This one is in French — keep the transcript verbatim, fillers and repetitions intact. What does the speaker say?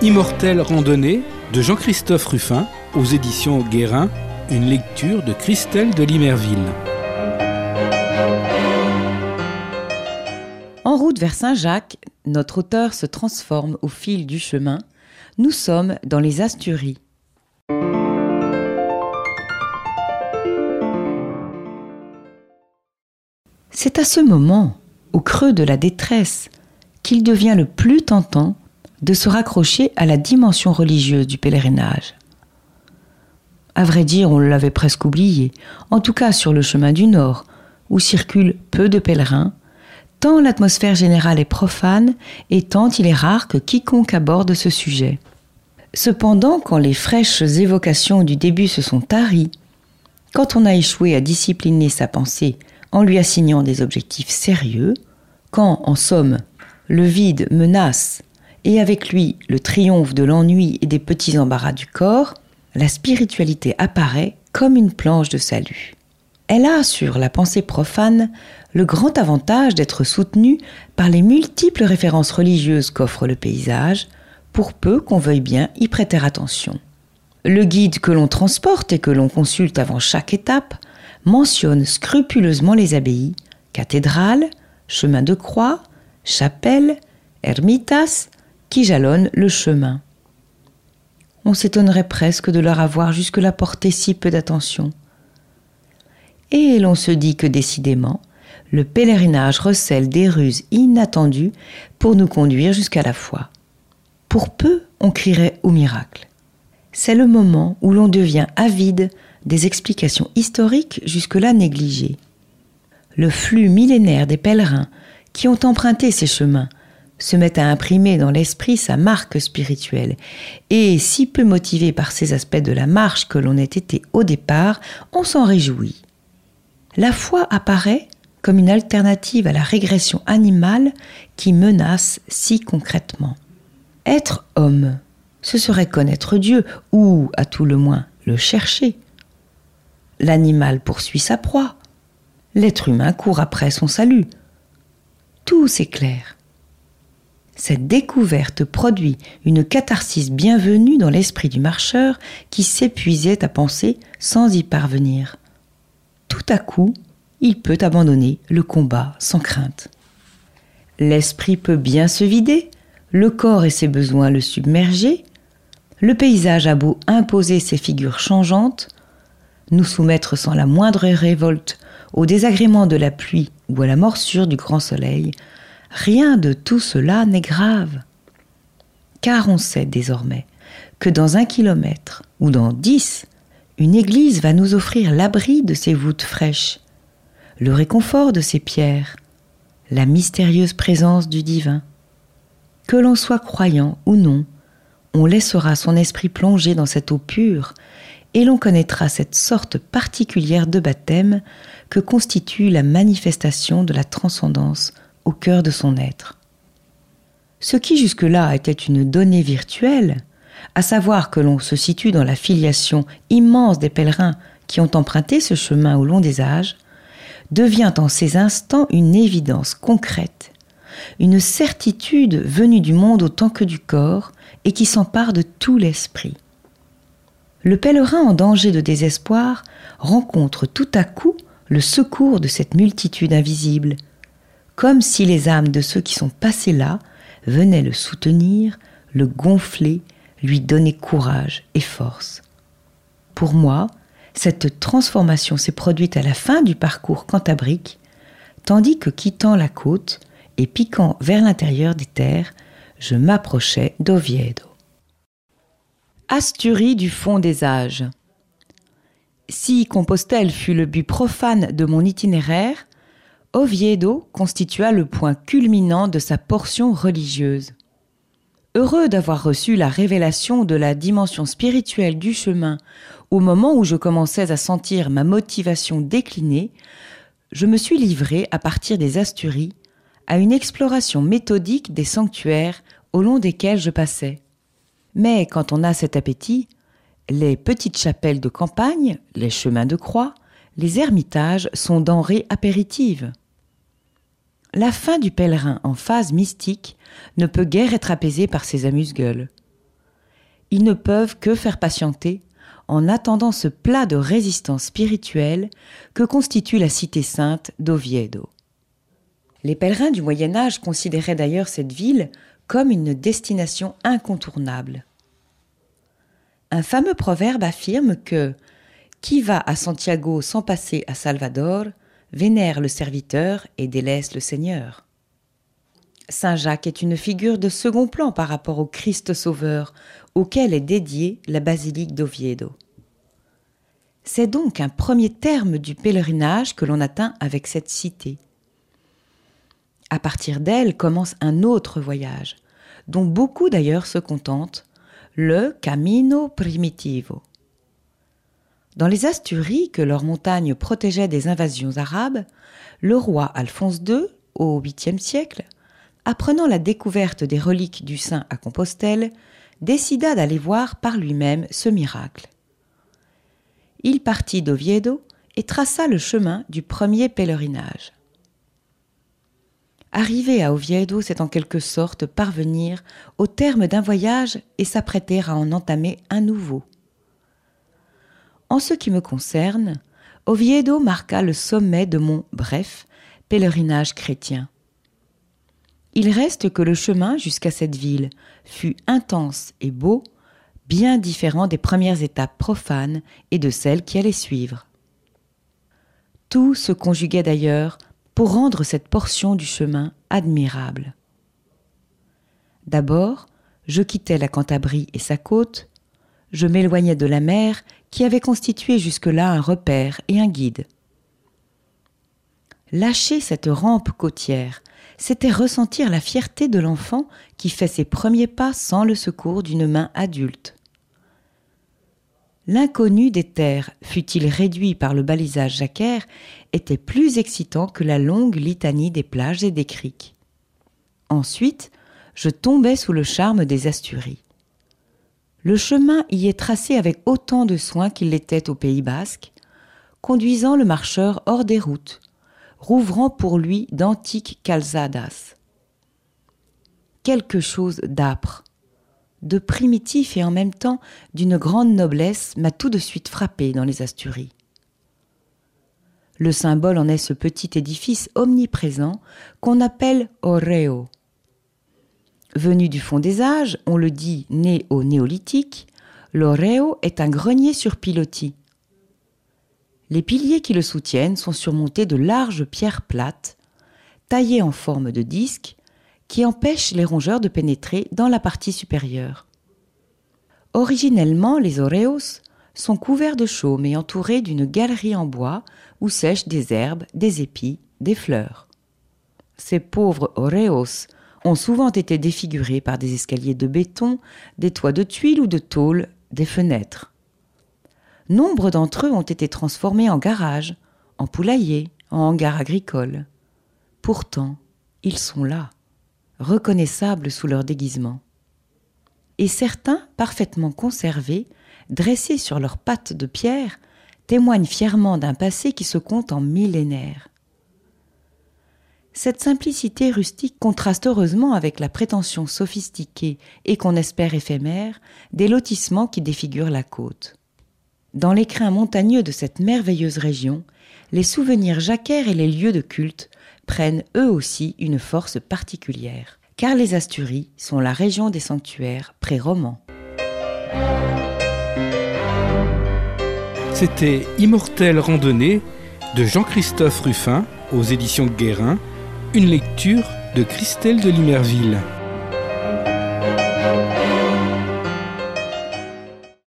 Immortelle randonnée de Jean-Christophe Ruffin aux éditions Guérin, une lecture de Christelle de Limerville. En route vers Saint-Jacques, notre auteur se transforme au fil du chemin. Nous sommes dans les Asturies. C'est à ce moment, au creux de la détresse, qu'il devient le plus tentant de se raccrocher à la dimension religieuse du pèlerinage. À vrai dire, on l'avait presque oublié, en tout cas sur le chemin du Nord, où circulent peu de pèlerins, tant l'atmosphère générale est profane et tant il est rare que quiconque aborde ce sujet. Cependant, quand les fraîches évocations du début se sont taries, quand on a échoué à discipliner sa pensée en lui assignant des objectifs sérieux, quand, en somme, le vide menace et avec lui le triomphe de l'ennui et des petits embarras du corps, la spiritualité apparaît comme une planche de salut. Elle a, sur la pensée profane, le grand avantage d'être soutenue par les multiples références religieuses qu'offre le paysage, pour peu qu'on veuille bien y prêter attention. Le guide que l'on transporte et que l'on consulte avant chaque étape mentionne scrupuleusement les abbayes, cathédrales, chemins de croix, chapelles, ermitas, qui jalonnent le chemin. On s'étonnerait presque de leur avoir jusque-là porté si peu d'attention. Et l'on se dit que décidément, le pèlerinage recèle des ruses inattendues pour nous conduire jusqu'à la foi. Pour peu, on crierait au miracle. C'est le moment où l'on devient avide des explications historiques jusque-là négligées. Le flux millénaire des pèlerins qui ont emprunté ces chemins se met à imprimer dans l'esprit sa marque spirituelle, et si peu motivé par ces aspects de la marche que l'on ait été au départ, on s'en réjouit. La foi apparaît comme une alternative à la régression animale qui menace si concrètement. Être homme, ce serait connaître Dieu, ou, à tout le moins, le chercher. L'animal poursuit sa proie. L'être humain court après son salut. Tout s'éclaire. Cette découverte produit une catharsis bienvenue dans l'esprit du marcheur qui s'épuisait à penser sans y parvenir. Tout à coup, il peut abandonner le combat sans crainte. L'esprit peut bien se vider, le corps et ses besoins le submerger, le paysage a beau imposer ses figures changeantes, nous soumettre sans la moindre révolte au désagrément de la pluie ou à la morsure du grand soleil, rien de tout cela n'est grave. Car on sait désormais que dans un kilomètre ou dans dix, une église va nous offrir l'abri de ses voûtes fraîches, le réconfort de ses pierres, la mystérieuse présence du divin. Que l'on soit croyant ou non, on laissera son esprit plonger dans cette eau pure et l'on connaîtra cette sorte particulière de baptême que constitue la manifestation de la transcendance au cœur de son être. Ce qui jusque-là était une donnée virtuelle, à savoir que l'on se situe dans la filiation immense des pèlerins qui ont emprunté ce chemin au long des âges, devient en ces instants une évidence concrète, une certitude venue du monde autant que du corps et qui s'empare de tout l'esprit. Le pèlerin en danger de désespoir rencontre tout à coup le secours de cette multitude invisible, comme si les âmes de ceux qui sont passés là venaient le soutenir, le gonfler, lui donner courage et force. Pour moi, cette transformation s'est produite à la fin du parcours cantabrique, tandis que quittant la côte et piquant vers l'intérieur des terres, je m'approchais d'Oviedo. Asturies du fond des âges. Si Compostelle fut le but profane de mon itinéraire, Oviedo constitua le point culminant de sa portion religieuse. Heureux d'avoir reçu la révélation de la dimension spirituelle du chemin au moment où je commençais à sentir ma motivation décliner, je me suis livré, à partir des Asturies, à une exploration méthodique des sanctuaires au long desquels je passais. Mais quand on a cet appétit, les petites chapelles de campagne, les chemins de croix, les ermitages sont denrées apéritives. La fin du pèlerin en phase mystique ne peut guère être apaisée par ces amuse-gueules. ils ne peuvent que faire patienter en attendant ce plat de résistance spirituelle que constitue la cité sainte d'Oviedo. Les pèlerins du Moyen-Âge considéraient d'ailleurs cette ville comme une destination incontournable. Un fameux proverbe affirme que « Qui va à Santiago sans passer à Salvador, vénère le serviteur et délaisse le Seigneur ». Saint Jacques est une figure de second plan par rapport au Christ Sauveur, auquel est dédiée la basilique d'Oviedo. C'est donc un premier terme du pèlerinage que l'on atteint avec cette cité. À partir d'elle commence un autre voyage, dont beaucoup d'ailleurs se contentent, le Camino Primitivo. Dans les Asturies que leurs montagnes protégeaient des invasions arabes, le roi Alphonse deux, au huitième siècle, apprenant la découverte des reliques du saint à Compostelle, décida d'aller voir par lui-même ce miracle. Il partit d'Oviedo et traça le chemin du premier pèlerinage. Arriver à Oviedo, c'est en quelque sorte parvenir au terme d'un voyage et s'apprêter à en entamer un nouveau. En ce qui me concerne, Oviedo marqua le sommet de mon, bref, pèlerinage chrétien. Il reste que le chemin jusqu'à cette ville fut intense et beau, bien différent des premières étapes profanes et de celles qui allaient suivre. Tout se conjuguait d'ailleurs pour rendre cette portion du chemin admirable. D'abord, je quittais la Cantabrie et sa côte, je m'éloignais de la mer qui avait constitué jusque-là un repère et un guide. Lâcher cette rampe côtière, c'était ressentir la fierté de l'enfant qui fait ses premiers pas sans le secours d'une main adulte. L'inconnu des terres, fût-il réduit par le balisage jacquère, était plus excitant que la longue litanie des plages et des criques. Ensuite, je tombais sous le charme des Asturies. Le chemin y est tracé avec autant de soin qu'il l'était au Pays basque, conduisant le marcheur hors des routes, rouvrant pour lui d'antiques calzadas. Quelque chose d'âpre, de primitif et en même temps d'une grande noblesse m'a tout de suite frappé dans les Asturies. Le symbole en est ce petit édifice omniprésent qu'on appelle Orreo. Venu du fond des âges, on le dit né au néolithique, l'Orreo est un grenier sur pilotis. Les piliers qui le soutiennent sont surmontés de larges pierres plates, taillées en forme de disque, qui empêchent les rongeurs de pénétrer dans la partie supérieure. Originellement, les Oreos sont couverts de chaume et entourés d'une galerie en bois où sèchent des herbes, des épis, des fleurs. Ces pauvres Oreos ont souvent été défigurés par des escaliers de béton, des toits de tuiles ou de tôle, des fenêtres. Nombre d'entre eux ont été transformés en garages, en poulaillers, en hangars agricoles. Pourtant, ils sont là, reconnaissables sous leur déguisement. Et certains, parfaitement conservés, dressés sur leurs pattes de pierre, témoignent fièrement d'un passé qui se compte en millénaires. Cette simplicité rustique contraste heureusement avec la prétention sophistiquée et qu'on espère éphémère des lotissements qui défigurent la côte. Dans l'écrin montagneux de cette merveilleuse région, les souvenirs jacquaires et les lieux de culte prennent eux aussi une force particulière, car les Asturies sont la région des sanctuaires pré-romans. C'était Immortelle randonnée de Jean-Christophe Ruffin aux éditions Guérin, une lecture de Christelle de Limerville.